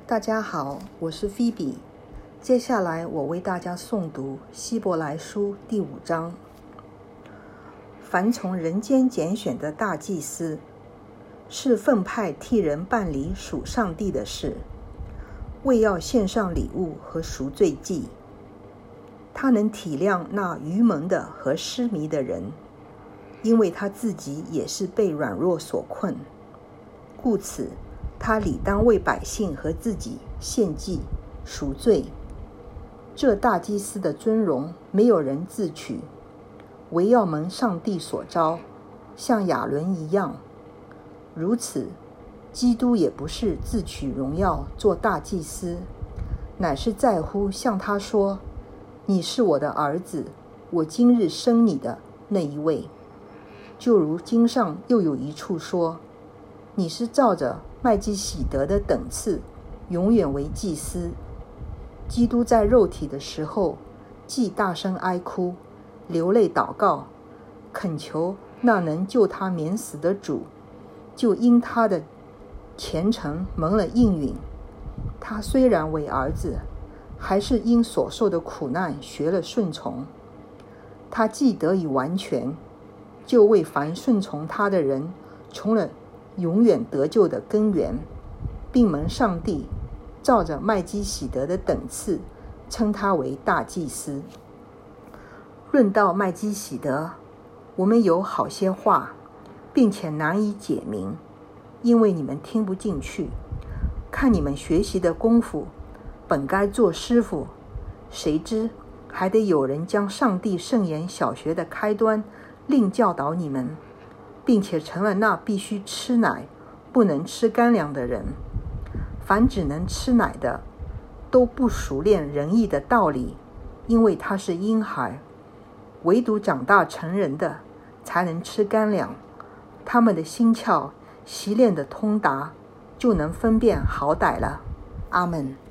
大家好，我是菲比。接下来我为大家诵读希伯来书第5章。凡从人间拣选的大祭司，是分派替人办理属上帝的事，为要献上礼物和赎罪祭。他能体谅那愚蒙的和失迷的人，因为他自己也是被软弱所困，故此他理当为百姓和自己献祭赎罪。这大祭司的尊荣没有人自取，唯要蒙上帝所召，像亚伦一样。如此，基督也不是自取荣耀做大祭司，乃是在乎向他说：你是我的儿子，我今日生你的那一位。就如经上又有一处说：你是照着麦基洗德的等次，永远为祭司。基督在肉体的时候，既大声哀哭，流泪祷告，恳求那能救他免死的主，就因他的虔诚蒙了应允。他虽然为儿子，还是因所受的苦难学了顺从。他既得以完全，就为凡顺从他的人从了永远得救的根源，并蒙上帝照着麦基洗德的等次称他为大祭司。论到麦基洗德，我们有好些话，并且难以解明，因为你们听不进去。看你们学习的功夫，本该做师傅，谁知还得有人将上帝圣言小学的开端另教导你们，并且成了那必须吃奶不能吃干粮的人。凡只能吃奶的，都不熟练仁义的道理，因为他是婴孩。唯独长大成人的，才能吃干粮。他们的心窍习练的通达，就能分辨好歹了。阿们。